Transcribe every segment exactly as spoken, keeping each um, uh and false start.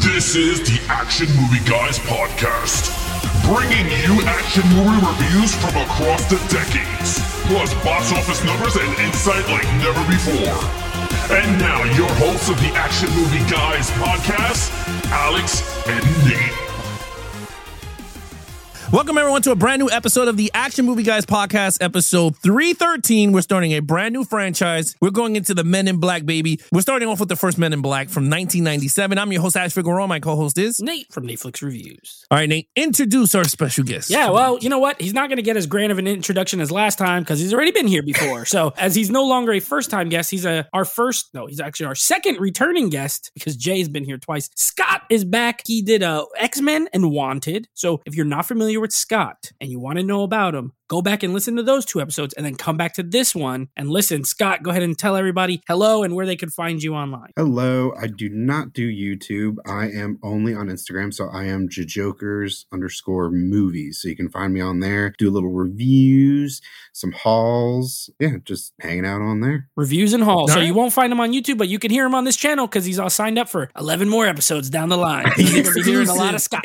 This is the Action Movie Guys podcast, bringing you action movie reviews from across the decades, plus box office numbers and insight like never before. And now, your hosts of the Action Movie Guys podcast, Alex and Nate. Welcome, everyone, to a brand new episode of the Action Movie Guys podcast, episode three thirteen. We're starting a brand new franchise. We're going into the Men in Black, baby. We're starting off with the first Men in Black from nineteen ninety-seven. I'm your host, Ash Figueroa. My co-host is Nate from Netflix Reviews. All right, Nate, introduce our special guest. Yeah, well, you know what? He's not going to get as grand of an introduction as last time because he's already been here before. So as he's no longer a first-time guest, he's a our first, no, he's actually our second returning guest because Jay's been here twice. Scott is back. He did uh, X-Men and Wanted. So if you're not familiar with Scott and you want to know about him, go back and listen to those two episodes and then come back to this one and listen. Scott, go ahead and tell everybody hello and where they can find you online. Hello. I do not do YouTube. I am only on Instagram. So I am Jajokers underscore movies. So you can find me on there, do little reviews, some hauls. Yeah, just hanging out on there. Reviews and hauls. All So right. you won't find him on YouTube, but you can hear him on this channel because he's all signed up for eleven more episodes down the line. You're going to be hearing a lot of Scott.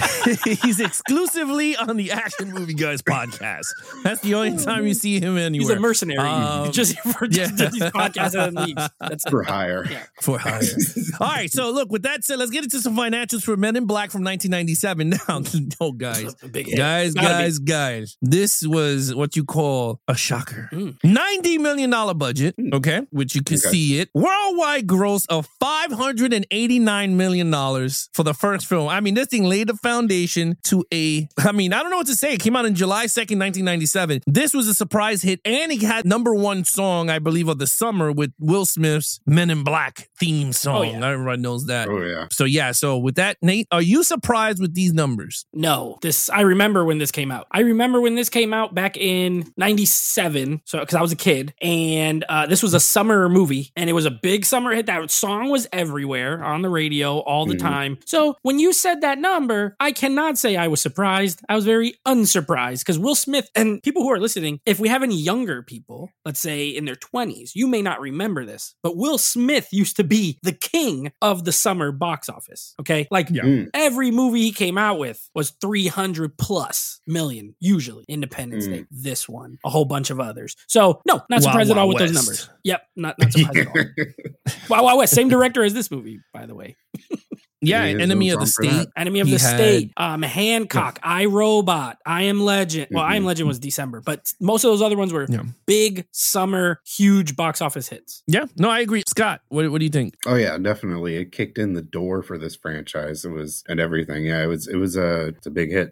He's exclusively on the Action Movie Guys podcast. That's the only time you see him anywhere. He's a mercenary. Um, just for just yeah. these podcasts and leaves. That's For hire. Yeah. For hire. All right, so look, with that said, let's get into some financials for Men in Black from nineteen ninety-seven. Now, oh, guys, A big hit. guys, Gotta guys, guys, this was what you call a shocker. Mm. ninety million dollars budget, okay, which you can Okay. see it. Worldwide gross of five hundred eighty-nine million dollars for the first film. I mean, this thing laid the foundation to a, I mean, I don't know what to say. It came out on July second, nineteen ninety-seven. This was a surprise hit, and it had number one song, I believe, of the summer with Will Smith's Men in Black theme song. Oh, yeah. Everyone knows that. Oh, yeah. So, yeah, so with that, Nate, are you surprised with these numbers? No, this I remember when this came out. I remember when this came out back in ninety-seven. So because I was a kid, and uh, this was a summer movie, and it was a big summer hit. That song was everywhere on the radio all the Mhm. time. So when you said that number, I cannot say I was surprised. I was very unsurprised because Will Smith and people who are listening, if we have any younger people, let's say in their twenties, you may not remember this, but Will Smith used to be the king of the summer box office. Okay, like. Yeah. Mm. Every movie he came out with was three hundred plus million, usually. Independence Mm. Day, this one, a whole bunch of others. So, no, not Wild surprised at all Wild with those West. numbers. Yep, not, not surprised at all. Wow, wow, West, same director as this movie, by the way. Yeah, Yeah, Enemy it of the was on for State. Enemy of He the had- State, um, Hancock, I, Robot, I Am Legend. Well, I Am Mhm. Legend was December, but most of those other ones were Yeah. big summer, huge box office hits. Yeah, no, I agree. Scott, what, what do you think? Oh, yeah, definitely. It kicked in the door for this franchise. It was, and everything. Yeah, it was, it was a, it's a big hit.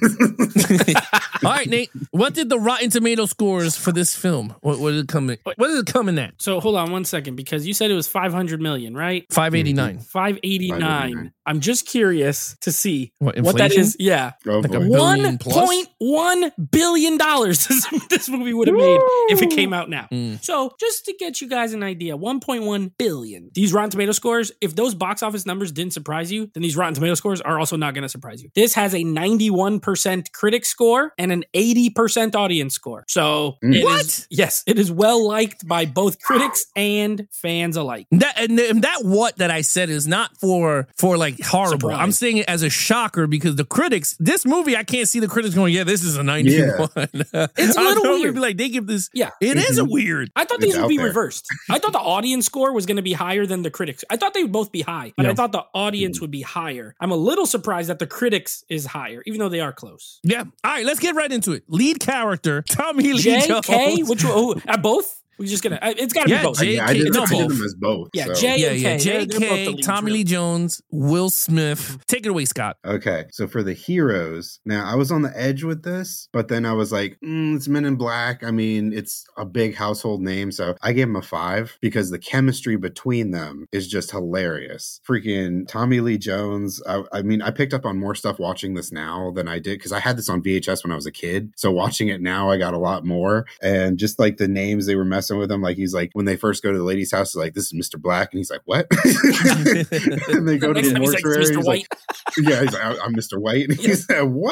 All right, Nate, what did the Rotten Tomato scores for this film? What, what did it come in? What did it come in at? So hold on one second, because you said it was five hundred million, right? five eighty-nine. five eighty-nine. five eighty-nine. I'm just curious to see What, what that inflation? is. Yeah. Oh, Like a boy. billion One plus? point one billion dollars this, this movie would have made if it came out now. Mm. So just to get you guys an idea, one point one billion. These Rotten Tomato scores, if those box office numbers didn't surprise you, then these Rotten Tomato scores are also not going to surprise you. This has a ninety-one percent critic score and an eighty percent audience score. So Mm. it What? is- yes, it is well liked by both critics and fans alike. That and, and that what that I said is not for for like horrible. Surprise. I'm saying it as a shocker because the critics, this movie, I can't see the critics going, yeah, this is a ninety-one. It's a I little know, weird. Be like they give this. Yeah. It is a Mhm. weird. I thought It's these would out be there. reversed. I thought the audience score was going to be higher than the critics. I thought they would both be high, but Yeah. I thought the audience would be higher. I'm a little surprised that the critics is higher, even though they are close. Yeah. All right, let's get right into it. Lead character Tommy Lee J Jones. K, which one? Oh, uh, both? We're just gonna. uh, It's got to Yeah, be both. J- Yeah, I did, no, I did both. them as both. Yeah, so. J- Yeah, and yeah. K, they're- they're both the J K, leads, Tommy really. Lee Jones, Will Smith. Take it away, Scott. Okay, so for the heroes, now I was on the edge with this, but then I was like, mm, it's Men in Black. I mean, it's a big household name, so I gave him a five because the chemistry between them is just hilarious. Freaking Tommy Lee Jones. I, I mean, I picked up on more stuff watching this now than I did because I had this on V H S when I was a kid. So watching it now, I got a lot more. And just like the names they were messing with him, like he's like, when they first go to the lady's house, like, this is Mister Black. And he's like, what? and they go to Next the time he's like, mortuary. "It's Mister he's White." like, yeah, he's like, I'm Mister White. And he's like, what?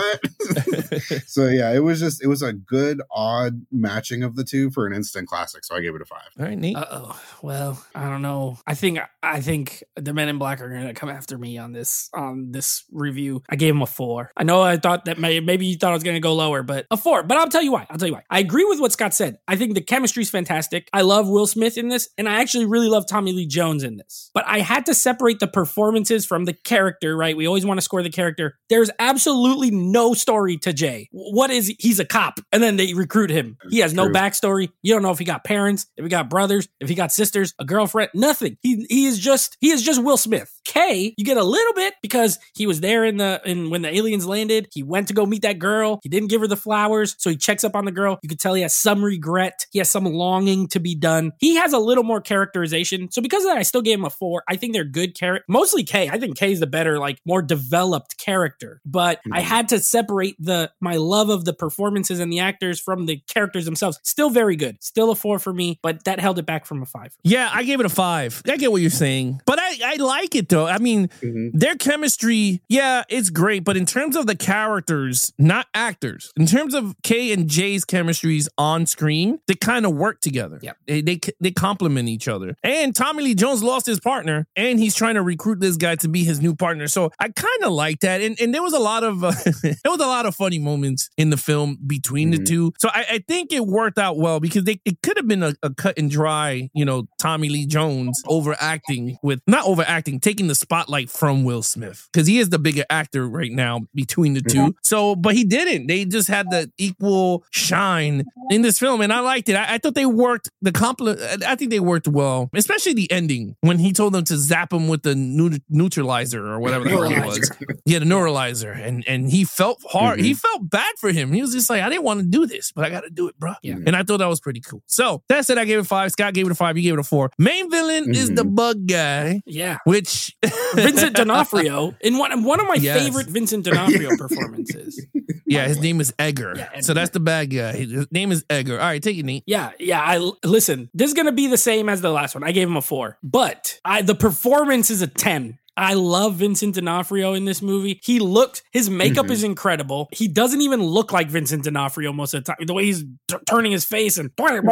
So yeah, it was just it was a good odd matching of the two for an instant classic. So I gave it a five. All right, Nate. Uh oh. Well, I don't know. I think I think the Men in Black are gonna come after me on this on this review. I gave him a four. I know I thought that may, maybe you thought I was gonna go lower, but a four. But I'll tell you why. I'll tell you why. I agree with what Scott said. I think the chemistry's fantastic. I love Will Smith in this, and I actually really love Tommy Lee Jones in this. But I had to separate the performances from the character. Right? We always want to score the character. There's absolutely no story to Jay. What is he? He's a cop, and then they recruit him. He has no True. backstory. You don't know if he got parents, if he got brothers, if he got sisters, a girlfriend, nothing. He he is just he is just Will Smith. K, you get a little bit because he was there in the in when the aliens landed. He went to go meet that girl. He didn't give her the flowers, so he checks up on the girl. You could tell he has some regret. He has some longing to be done. He has a little more characterization. So because of that, I still gave him a four. I think they're good character. Mostly K. I think K is the better, like more developed character. But mm-hmm. I had to separate the my love of the performances and the actors from the characters themselves. Still very good. Still a four for me, but that held it back from a five. Yeah, I gave it a five. I get what you're saying, but I, I like it though. I mean, mm-hmm. their chemistry, yeah, it's great. But in terms of the characters, not actors, in terms of K and Jay's chemistries on screen, they kind of work together. Yeah, they they they complement each other. And Tommy Lee Jones lost his partner, and he's trying to recruit this guy to be his new partner. So I kind of like that. And and there was a lot of uh, there was a lot of funny moments in the film between mm-hmm. the two. So I, I think it worked out well because they it could have been a, a cut and dry, you know, Tommy Lee Jones overacting with not overacting, taking the spotlight from Will Smith because he is the bigger actor right now between the mm-hmm. two. So, but he didn't. They just had the equal shine in this film, and I liked it. I, I thought they worked the compliment. I think they worked well, especially the ending when he told them to zap him with the neut- neutralizer or whatever the hell it was. Yeah, the neuralizer, and and he felt hard. Mm-hmm. He felt bad for him. He was just like, I didn't want to do this, but I got to do it, bro. Yeah. And I thought that was pretty cool. So that said, I gave it five. Scott gave it a five. You gave it a four. Main villain mm-hmm. is the bug guy. Yeah, which Vincent D'Onofrio in one one of my yes. favorite Vincent D'Onofrio performances. Yeah, his name is Edgar. Yeah, so that's the bad guy. His name is Edgar. All right, take it, Nate. Yeah, yeah. I listen. This is gonna be the same as the last one. I gave him a four, but I the performance is a ten. I love Vincent D'Onofrio in this movie. He looked, his makeup mm-hmm. is incredible. He doesn't even look like Vincent D'Onofrio most of the time. The way he's t- turning his face and like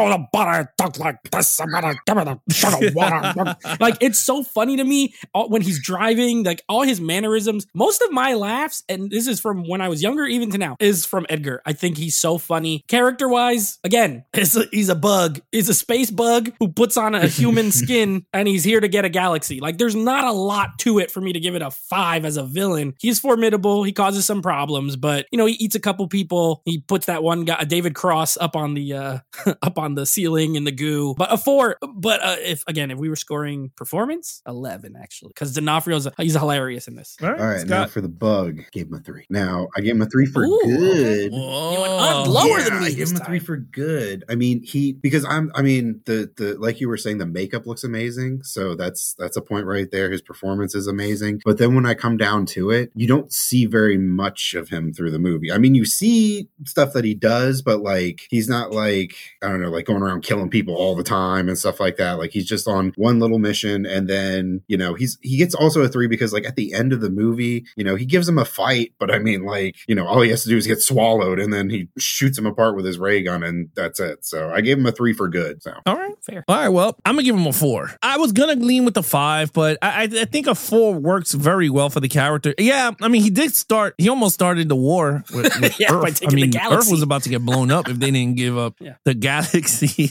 this, I'm gonna give it a shot of water. Like, it's so funny to me all, when he's driving, like all his mannerisms. Most of my laughs, and this is from when I was younger, even to now, is from Edgar. I think he's so funny. Character wise, again, he's a, he's a bug. He's a space bug who puts on a human skin and he's here to get a galaxy. Like, there's not a lot to it for me to give it a five as a villain. He's formidable. He causes some problems, but you know, he eats a couple people. He puts that one guy, David Cross, up on the uh, up on the ceiling in the goo. But a four. But uh, if again, if we were scoring performance, eleven actually, because D'Onofrio's a, he's hilarious in this. All right, All right now for the bug, gave him a three. Now I gave him a three for Ooh, good. Whoa. You went on lower yeah, than me. I gave him a time. three for good. I mean, he because I'm. I mean, the the like you were saying, the makeup looks amazing. So that's that's a point right there. His performance is amazing. But then when I come down to it, you don't see very much of him through the movie. I mean, you see stuff that he does, but like he's not like, I don't know, like going around killing people all the time and stuff like that. Like he's just on one little mission, and then, you know, he's he gets also a three because like at the end of the movie, you know, he gives him a fight, but I mean, like, you know, all he has to do is get swallowed and then he shoots him apart with his ray gun and that's it. So I gave him a three for good. So all right, fair. All right, well, I'm gonna give him a four. I was gonna lean with the five, but I, I think a four works very well for the character. Yeah, I mean, he did start, he almost started the war with, with yeah, Earth. by taking I mean, the galaxy. Earth was about to get blown up if they didn't give up yeah. the galaxy.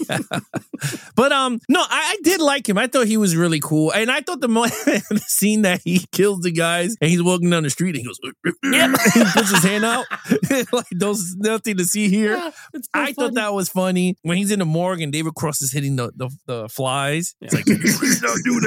But um, no, I, I did like him. I thought he was really cool. And I thought the, mo- the scene that he kills the guys and he's walking down the street and he goes, yeah. He puts his hand out. Like, there's nothing to see here. Yeah, so I funny. thought that was funny. When he's in the morgue and David Cross is hitting the, the, the flies. Yeah. It's like, can you please not do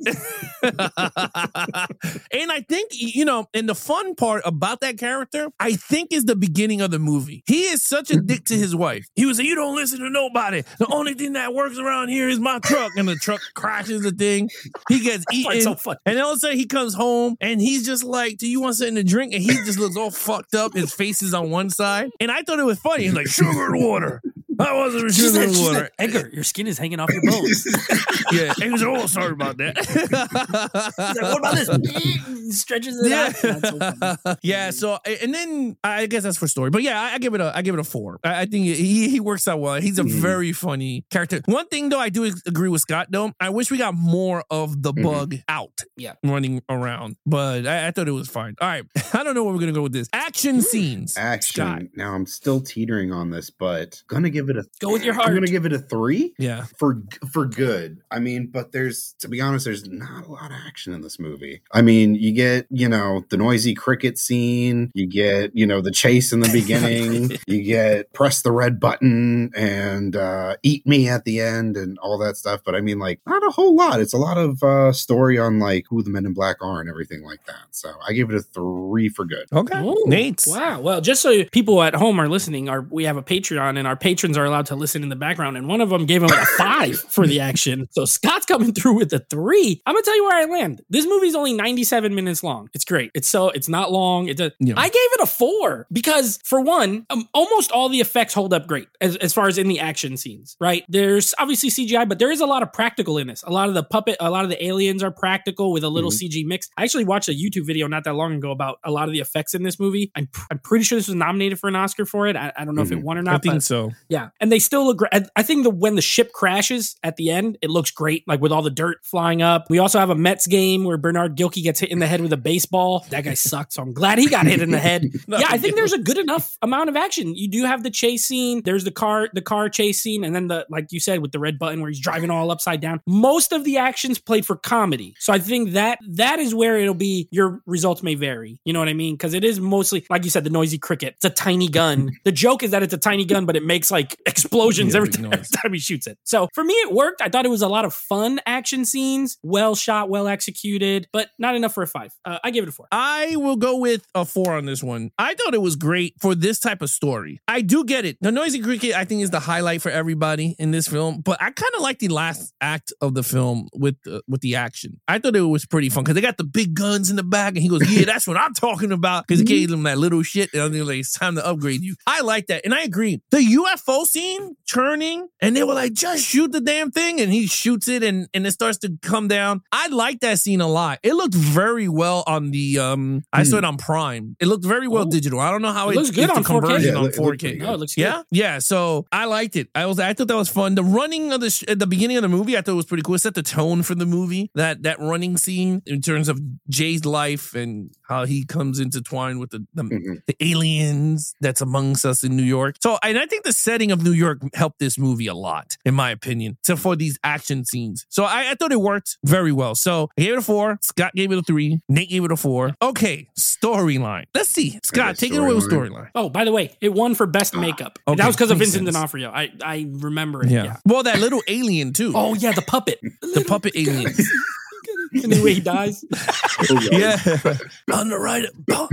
that? And I think, you know, and the fun part about that character, I think, is the beginning of the movie. He is such a dick to his wife. He was like, you don't listen to nobody. The only thing that works around here is my truck. And the truck crashes the thing. He gets eaten. So funny. And all of a sudden he comes home and he's just like, do you want something to drink? And he just looks all fucked up. His face is on one side. And I thought it was funny. He's like, sugar and water. I wasn't She retrieving said, the she water. said, Edgar, your skin is hanging off your bones. Yeah, he was, oh, sorry about that. He's like, what about this? He stretches it Yeah. out. That's so funny. Yeah, so and then I guess that's for story, but yeah, I, I give it a I give it a four. I, I think he he works out well. He's a Mhm. very funny character. One thing though, I do agree with Scott though. I wish we got more of the Mhm. bug out, Yeah. running around, but I, I thought it was fine. All right, I don't know where we're gonna go with this. Action scenes. Action. Scott. Now I'm still teetering on this, but gonna give it a. Go with your I'm heart. gonna give it a three. Yeah, for for good. I mean, but there's, to be honest, there's not a lot of action in this movie. I mean, you get, you know, the noisy cricket scene, you get, you know, the chase in the beginning, you get press the red button and uh, eat me at the end and all that stuff. But I mean, like, not a whole lot. It's a lot of uh, story on like who the Men in Black are and everything like that. So I give it a three for good. okay. Ooh, Nate. Wow. Well, just so people at home are listening, our, we have a Patreon and our patrons are allowed to listen in the background. And one of them gave him a five for the action. So Scott's coming through with a three. I'm going to tell you where I land. This movie's only ninety-seven minutes long. It's great. It's so, it's not long. It's a, Yeah. I gave it a four because for one, um, almost all the effects hold up great as, as far as in the action scenes, right? There's obviously C G I, but there is a lot of practical in this. A lot of the puppet, a lot of the aliens are practical with a little Mhm. C G mix. I actually watched a YouTube video not that long ago about a lot of the effects in this movie. I'm, pr- I'm pretty sure this was nominated for an Oscar for it. I, I don't know if it Mhm. won or I not, think but so. yeah. And they still look great. I- I think the when the ship crashes at the end, it looks great, like with all the dirt flying up. We also have a Mets game where Bernard Gilkey gets hit in the head with a baseball. That guy sucked, so I'm glad he got hit in the head. Yeah, I think there's a good enough amount of action. You do have the chase scene. There's the car, the car chase scene, and then the like you said with the red button where he's driving all upside down. Most of the action's played for comedy, so I think that that is where it'll be. Your results may vary. You know what I mean? Because it is mostly like you said, the noisy cricket. It's a tiny gun. The joke is that it's a tiny gun, but it makes like explosions Yeah, every big time, noise. every time he shoots it. So for me, it worked. I thought it was a lot of fun action scenes, well shot, well executed, but not enough for a five. Uh, I gave it a four. I will go with a four on this one. I thought it was great for this type of story. I do get it. The noisy cricket, I think, is the highlight for everybody in this film. But I kind of like the last act of the film with the, with the action. I thought it was pretty fun because they got the big guns in the back, and he goes, "Yeah, that's what I'm talking about." Because he gave them that little shit, and they're like, "It's time to upgrade you." I like that, and I agree. The U F O scene turning, and they were like, "Just shoot the damn thing," and he shoots it, and and it starts to come down. I like that scene a lot. It looked very well on the. um I saw it on Prime. It looked very well Oh. digital. I don't know how It it, looks good it's on the four K. conversion Yeah, on it looked four K. pretty good. No, it looks good. Yeah, yeah. So I liked it. I was, I thought that was fun. The running of the sh- at the beginning of the movie, I thought was pretty cool. It set the tone for the movie. That that running scene in terms of Jay's life and how he comes intertwined with the the, Mhm. the aliens that's amongst us in New York. So, and I think the setting of New York helped this movie a lot, in my opinion, except for these action scenes. So I, I thought it worked very well. So I gave it a four. Scott gave it a three. Nate gave it a four. Okay, storyline. Let's see. Scott, Okay, take it away with storyline. storyline. Oh, by the way, it won for best makeup. Okay, That was because of makes Vincent sense. D'Onofrio. I, I remember it. Yeah. Yeah. Well, that little alien too. Oh yeah, the puppet. the puppet aliens. And the way he dies. Yeah. On the right. Oh,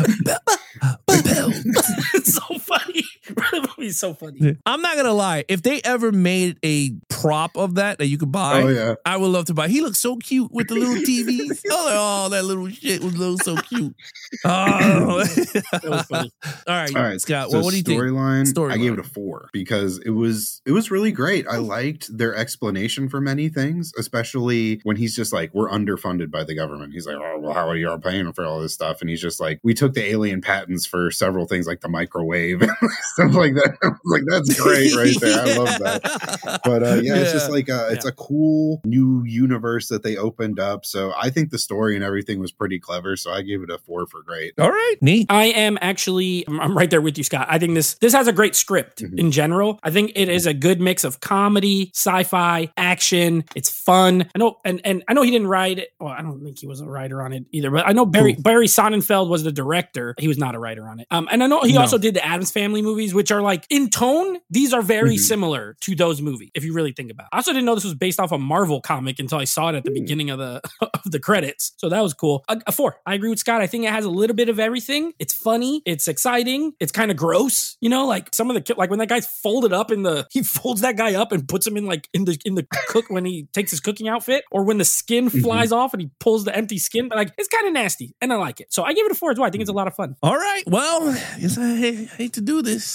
It's so funny. The movie's so funny. I'm not gonna lie. If they ever made a prop of that that you could buy, Oh, yeah. I would love to buy. He looks so cute with the little T Vs. Oh, oh, that little shit was little so cute. Oh, That was funny. all right, All right, Scott. so well, what do you think? storyline, Storyline. I gave it a four because it was it was really great. I liked their explanation for many things, especially when he's just like, "We're underfunded by the government." He's like, "Oh, well, how are you all paying for all this stuff?" And he's just like, "We took the alien patents for several things like the microwave and stuff like that." I was like, "That's great, right there. I love that." But uh, yeah, it's just like a, it's Yeah. a cool new universe that they opened up. So I think the story and everything was pretty clever. So I gave it a four for great. All right, neat. I am actually, I'm I'm right there with you, Scott. I think this this has a great script Mhm. in general. I think it is a good mix of comedy, sci-fi, action. It's fun. I know, and and I know he didn't write it. Well, I don't think he was a writer on it either. But I know Barry Who? Barry Sonnenfeld was the director. He was not a writer on it. Um, and I know he No. also did the Addams Family movies, which are like in tone. These are very Mhm. similar to those movies, if you really think about it. I also didn't know this was based off a Marvel comic until I saw it at the Hmm. beginning of the of the credits. So that was cool. A, a four. I agree with Scott. I think it has a little bit of everything. It's funny. It's exciting. It's kind of gross. You know, like some of the ki- like when that guy's folded up in the he folds that guy up and puts him in like in the in the cook when he takes his cooking outfit, or when the skin Mhm. flies off and he pulls the empty skin. But like it's kind of nasty, and I like it. So I give it a four as well. I think it's a lot of fun. All right. Well, I guess I hate, hate to do this. I'm gonna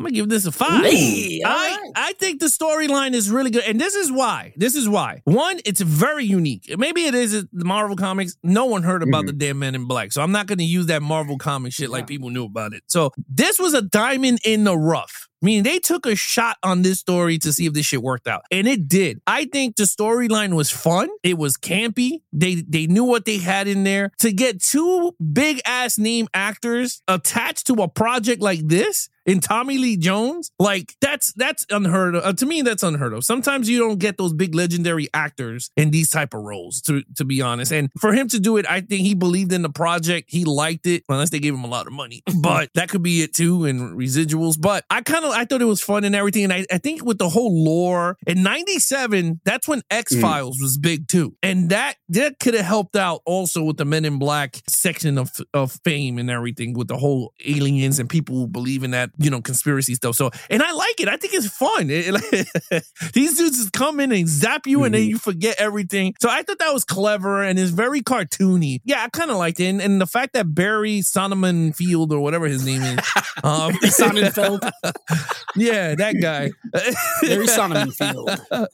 gonna give this a five. Hey, all I right. I think the storyline is really good, and this is why. This is why. One, it's very unique. Maybe it is the Marvel comics. No one heard about Mhm. the damn Men in Black, so I'm not gonna use that Marvel comic shit like Yeah. people knew about it. So this was a diamond in the rough. Meaning they took a shot on this story to see if this shit worked out. And it did. I think the storyline was fun. It was campy. They they knew what they had in there. To get two big ass name actors attached to a project like this in Tommy Lee Jones, like that's that's unheard of. Uh, to me, that's unheard of. Sometimes you don't get those big legendary actors in these type of roles, to, to be honest. And for him to do it, I think he believed in the project. He liked it, unless they gave him a lot of money. But that could be it too, and residuals. But I kind of I thought it was fun and everything. And I, I think with the whole lore in ninety-seven, that's when X-Files mm. was big too. And that that could have helped out also with the Men in Black section of, of fame and everything, with the whole aliens and people believing that, you know, conspiracy stuff. So, and I like it. I think it's fun. It, it, these dudes just come in and zap you mm. and then you forget everything. So I thought that was clever and it's very cartoony. Yeah, I kind of liked it. And, and the fact that Barry Sonnenfeld or whatever his name is. Um, Sonnenfeld. Yeah, that guy. Barry Sonnenfeld.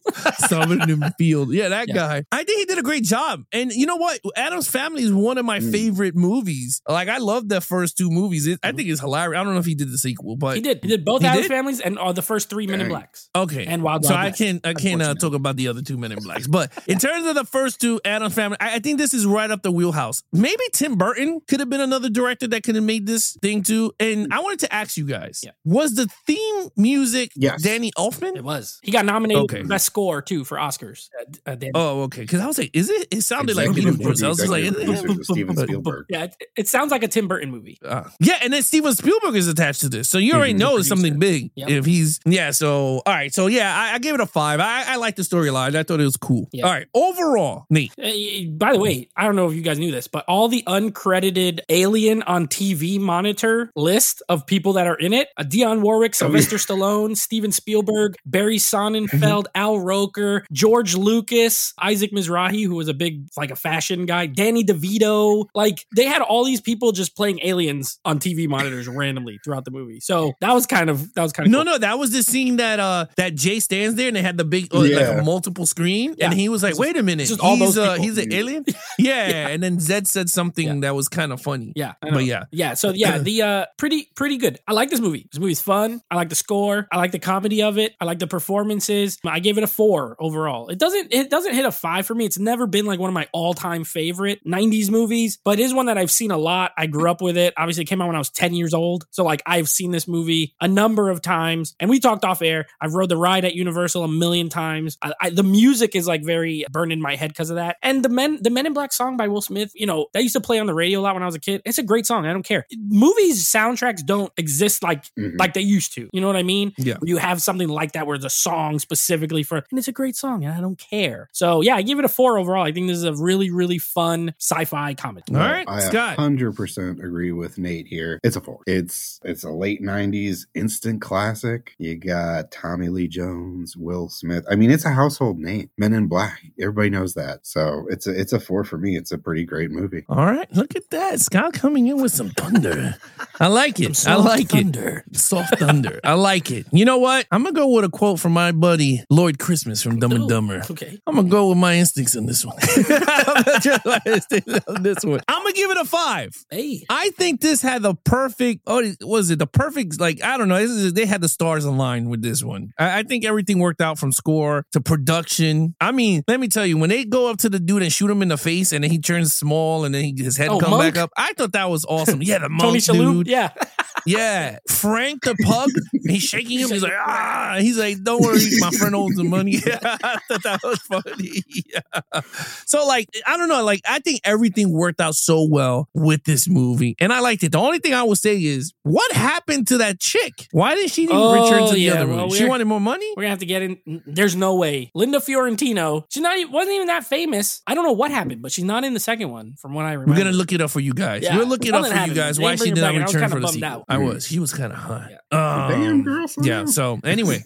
Sonnenfeld. Yeah, that Yeah. guy. I think he did a great job. And you know what? Addams Family is one of my mm. favorite movies. Like, I love the first two movies. It, I think it's hilarious. I don't know if he did the sequel, but he did. He did both he Addams did? Families and uh, the first three Men in Blacks. Okay. And Wild So Wild I West, can't I can't uh, talk about the other two Men in Blacks. But in terms of the first two Addams Family, I, I think this is right up the wheelhouse. Maybe Tim Burton could have been another director that could have made this thing too. And I wanted to ask you guys, Yeah. was the theme music Yes. Danny Elfman? It was. He got nominated Okay. for best score too for Oscars. Uh, uh, Dan- Oh, okay. Because I was like, is it? It sounded like Executive Peter Bruce. I was just like, Executive is it? producer Steven Spielberg. yeah, it, it sounds like a Tim Burton movie. Uh, yeah, and then Steven Spielberg is attached to this, so you already Mhm. know it's something big. Yep. If he's yeah, so all right, so yeah, I, I gave it a five. I, I like the storyline. I thought it was cool. Yeah. All right, overall, Nate. Uh, by the way, I don't know if you guys knew this, but all the uncredited Alien on T V monitor list of people that are in it: uh, Dionne Warwick, Sylvester Stallone, Steven Spielberg, Barry Sonnenfeld, Al Roker, George Lucas, Isaac Mizrahi, who was a big like a fashion guy, Danny DeVito. Like they had all these people just playing aliens on T V monitors randomly throughout the movie. So that was kind of that was kind of No, cool. no, that was the scene that uh that Jay stands there and they had the big uh, like Yeah. a multiple screen, Yeah. and he was like, It's "Wait a minute, it's just all he's those uh, people. he's an alien." Yeah, and then Zed said something Yeah. that was kind of funny. Yeah, I know. But yeah. yeah. So yeah, the uh, pretty pretty good. I like this movie. This movie's fun. I like the score. I like the comedy of it. I like the performances. I gave it a four overall. It doesn't it doesn't hit a five for me. It's never been like one of my all time favorite nineties movies, but it is one that I've seen a lot. I grew up with it. Obviously, it came out when I was ten years old, so like I've seen this movie a number of times. And we talked off air. I've rode the ride at Universal a million times. I, I, the music is like very burned in my head because of that. And the men the Men in Black song by Will Smith, you know, that used to play on the radio a lot when I was a kid. It's a great song. I don't care. Movies soundtracks don't exist like Mhm. like they used to. You know what I mean? Yeah. Where you have something like that where it's a song specifically for, and it's a great song, and I don't care. So yeah, I give it a four overall. I think this is a really really fun sci-fi comedy. All right, I Scott. one hundred percent agree with Nate here. It's a four. It's it's a late nineties instant classic. You got Tommy Lee Jones, Will Smith. I mean, it's a household name. Men in Black. Everybody knows that. So it's a it's a four for me. It's a pretty great movie. All right, look at that. Scott coming in with some thunder. I like it. I soft like thunder. it. Soft thunder. I like it. You know what? I'm going to go with a quote from my buddy Lloyd Christmas from Dumb and Oh, Dumber. okay. I'm going to go with my instincts on this one. I'm gonna just my instincts on this one. I'm going to give it a five. Hey. I think this had the perfect, oh, was it the perfect, like, I don't know. This is, they had the stars aligned with this one. I, I think everything worked out from score to production. I mean, let me tell you, when they go up to the dude and shoot him in the face and then he turns small and then he, his head Oh, come Monk? back up, I thought that was awesome. Yeah, the Tony monk Shalhoub. dude. Yeah. Yeah, Frank the pug. He's shaking him. He's like, ah. He's like, don't worry, my friend owes the money. Yeah, I thought that was funny. Yeah. So, like, I don't know. Like, I think everything worked out so well with this movie, and I liked it. The only thing I would say is, what happened to that chick? Why didn't she even Oh, return to the yeah, other well, movie? She we're- wanted more money. We're gonna have to get in. There's no way. Linda Fiorentino. She's not. Even, wasn't even that famous. I don't know what happened, but she's not in the second one, from what I remember. We're gonna look it up for you guys. Yeah, We'll look it up something for you happened. guys. They Why didn't she bring did her not back, and I was return kinda for the bummed sequel? out. I was. She was kind of hot. Yeah. Um, Damn, girl. slow Yeah. down. So anyway.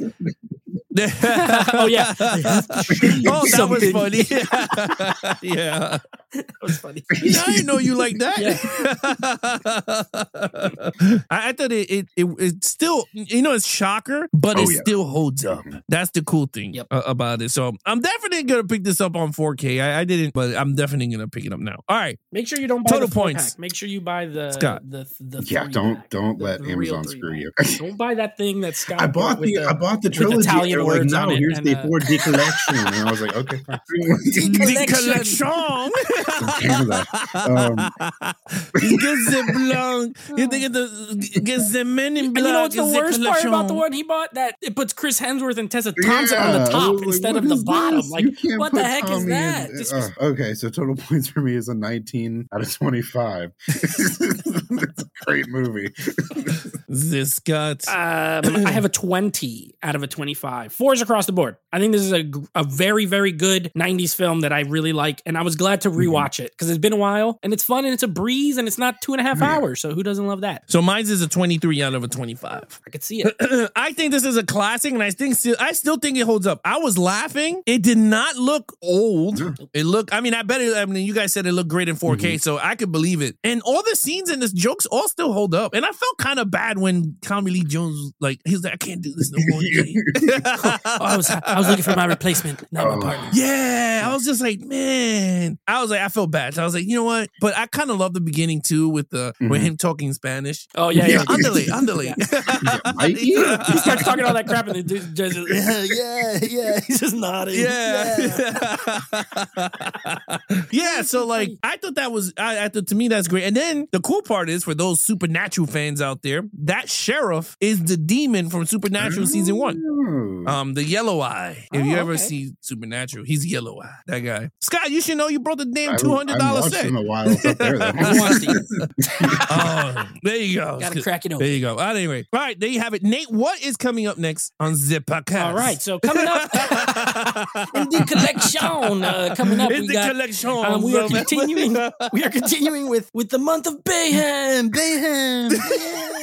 Oh yeah. Oh, that was Something. funny. Yeah. That was funny. Yeah, I didn't know you like that. Yeah. I, I thought it, it it it still, you know, it's shocker, but Oh, it yeah. still holds up. That's the cool thing Yep. uh, about it. So I'm definitely gonna pick this up on four K. I, I didn't, but I'm definitely gonna pick it up now. All right, Make sure you don't buy Total the four points. pack. Make sure you buy the Scott. the the Yeah, three don't pack. don't The- let the real Amazon three screw pack. you. Don't buy that thing that Scott I bought with the, I bought the trilogy. Italian They were like, words no, on it here's and, the uh, four D collection, and I was like, okay, fine. the collection. Canada. Um, He gets the blonde. He get the gets the men in And black. you know what's the It's worst part about the collection. one he bought? That it puts Chris Hemsworth and Tessa Thompson on yeah, the I top was like, instead what of the is bottom. this? Like, You can't what put the heck is Tommy that? in- This uh, was- okay, so total points for me is a nineteen out of twenty-five. It's a great movie. This Scott. Um, I have a twenty out of a twenty-five. Fours across the board. I think this is a, g- a very, very good nineties film that I really like. And I was glad to rewatch it because it's been a while and it's fun and it's a breeze and it's not two and a half Yeah. hours. So who doesn't love that? So mine's is a twenty-three out of a twenty-five. I could see it. I think this is a classic, and I think still, I still think it holds up. I was laughing. It did not look old. No. It looked. I mean, I bet it. I mean, you guys said it looked great in four K, so I could believe it. And all the scenes and the jokes all still hold up. And I felt kind of bad when Tommy Lee Jones, like, he was like, "I can't do this no more." Oh, I was I was looking for my replacement, not Oh. my partner. Yeah, I was just like, man. I was like, I felt bad. So I was like, you know what? But I kind of love the beginning too with the with Mhm. him talking Spanish. Oh yeah, yeah. Yeah. Underlay, underlay. Mikey? He starts talking all that crap and the dude just yeah, yeah, yeah. He's just nodding. Yeah. Yeah. So like I thought that was I, I thought to me that's great. And then the cool part is for those Supernatural fans out there, that sheriff is the demon from Supernatural season one. Oh. Um, the yellow eye. If Oh, you ever okay. see Supernatural, he's yellow eye. That guy. Scott, you should know you brought the damn I two hundred dollar haven't watched set. in a while. It's up there, though. I watched it. Oh, there you go. Gotta crack it There open. you go. All right, anyway. All right, there you have it. Nate, what is coming up next on Zip Podcast? All right, so coming up in the collection, uh, coming up, In we the got collection. um, we are So- continuing. We are continuing with with the month of Bayhem. Bayhem. Yeah.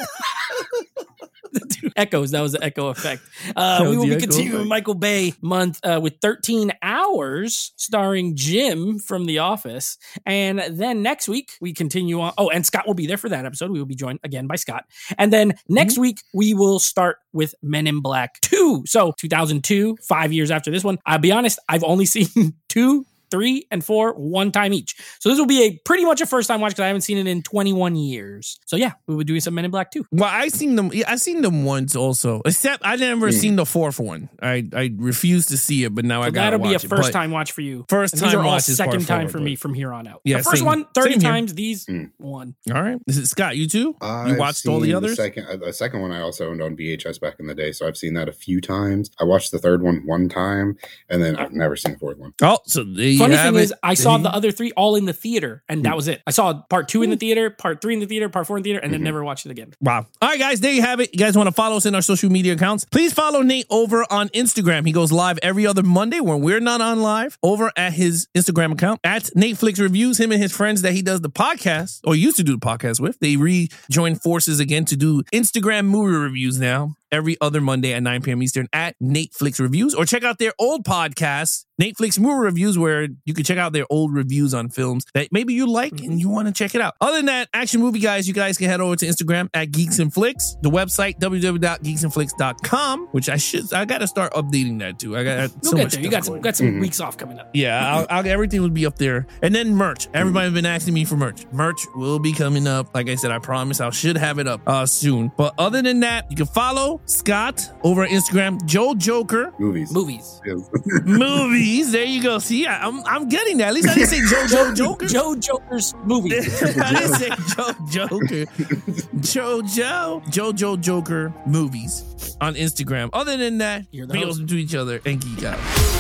Echoes. That was the echo effect. Uh, That we was will the be echo continuing effect. with Michael Bay month uh, with thirteen hours, starring Jim from The Office, and then next week we continue on. Oh, and Scott will be there for that episode. We will be joined again by Scott, and then next Mm-hmm. week we will start with Men in Black two. So two thousand two, five years after this one. I'll be honest, I've only seen two. Three and four, one time each. So this will be a pretty much a first time watch because I haven't seen it in twenty-one years. So yeah, we will be doing some Men in Black too. Well, I seen them. Yeah, I seen them once also. Except I never Mm. seen the fourth one. I I refuse to see it, but now I So got to that'll be a watch it. first But time watch for you. First And time these are all watch is second part time four, for but- me from here on out. Yeah, the first same- one, thirty same here. times. These Mm. one. All right. This is Scott. You too. You I've watched all the seen others. second, uh, the second one I also owned on V H S back in the day, so I've seen that a few times. I watched the third one one time, and then I've never seen the fourth one. Oh, so there you Funny have thing it. is, I There saw you- the other three all in the theater, and that was it. I saw part two in the theater, part three in the theater, part four in the theater, and then Mhm. never watched it again. Wow. All right, guys, there you have it. You guys want to follow us in our social media accounts? Please follow Nate over on Instagram. He goes live every other Monday when we're not on live over at his Instagram account at Netflix Reviews. Him and his friends that he does the podcast or used to do the podcast with, they rejoin forces again to do Instagram movie reviews now. Every other Monday at nine p.m. Eastern at Netflix Reviews, or check out their old podcast, Netflix Movie Reviews, where you can check out their old reviews on films that maybe you like and you want to check it out. Other than that, Action Movie Guys, you guys can head over to Instagram at Geeks and Flicks, the website w w w dot geeks and flicks dot com, which I should I got to start updating that too. I got You'll so get much there. You stuff got some going. got some Mhm. weeks off coming up. Yeah, I'll, I'll, everything will be up there. And then merch. Everybody's been asking me for merch. Merch will be coming up. Like I said, I promise I should have it up uh, soon. But other than that, you can follow Scott over at Instagram, Joe Joker Movies. Movies. Yes. Movies. There you go. See, I, I'm I'm getting that. At least I didn't say Joe Joe Joker. Joe Joker's movies. I didn't say Joe Joker. Joe Joe. Joe Joe Joker movies on Instagram. Other than that, You're the we host. go to each other and geek out.